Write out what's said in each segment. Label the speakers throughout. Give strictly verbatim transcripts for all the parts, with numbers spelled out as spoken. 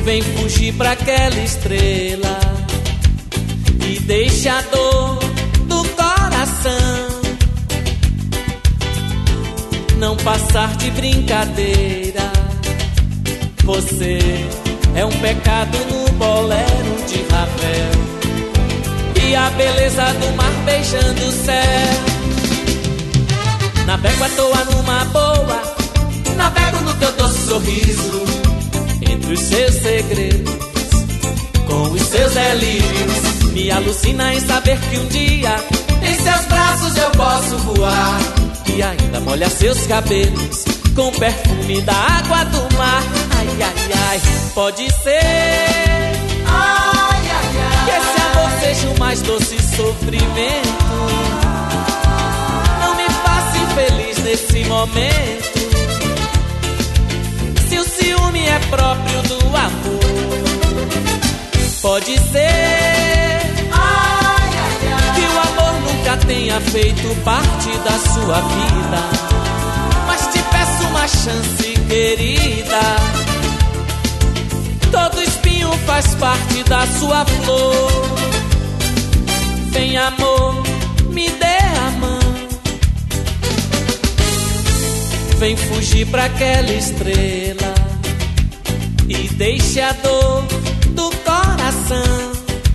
Speaker 1: Vem fugir pra aquela estrela e deixa a dor do coração não passar de brincadeira. Você é um pecado no bolero de Ravel e a beleza do mar beijando o céu. Navego à toa numa boa, navego no teu doce sorriso, entre os seus segredos, com os seus delírios. Me alucina em saber que um dia em seus braços eu posso voar e ainda molhar seus cabelos com o perfume da água do mar. Ai, ai, ai, pode ser ai, ai, ai, que esse amor seja o mais doce sofrimento. Não me faça infeliz nesse momento. Se o ciúme é próprio do amor, pode ser ai, ai, ai, que o amor nunca tenha feito parte da sua vida, mas te peço uma chance, querida. Todo espinho faz parte da sua flor. Vem, amor, me dê a mão. Vem fugir pra aquela estrela e deixe a dor do coração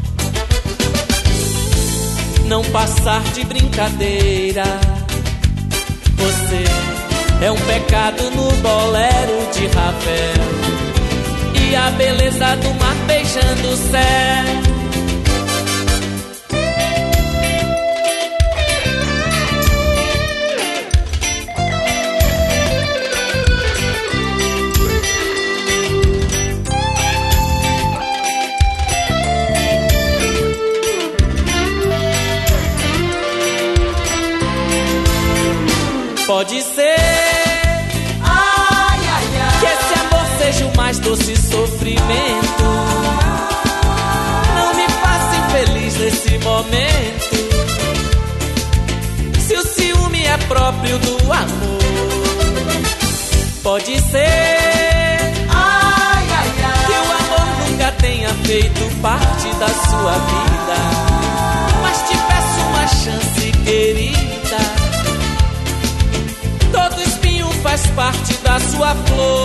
Speaker 1: não passar de brincadeira. Você é um pecado no bolero de Ravel e a beleza do mar beijando o céu. Pode ser ai, ai, ai, que esse amor seja o mais doce sofrimento. Não me faça infeliz nesse momento. Se o ciúme é próprio do amor, pode ser ai, ai, ai, que o amor nunca tenha feito parte da sua vida, mas te peço uma chance, querida. Todo espinho faz parte da sua flor.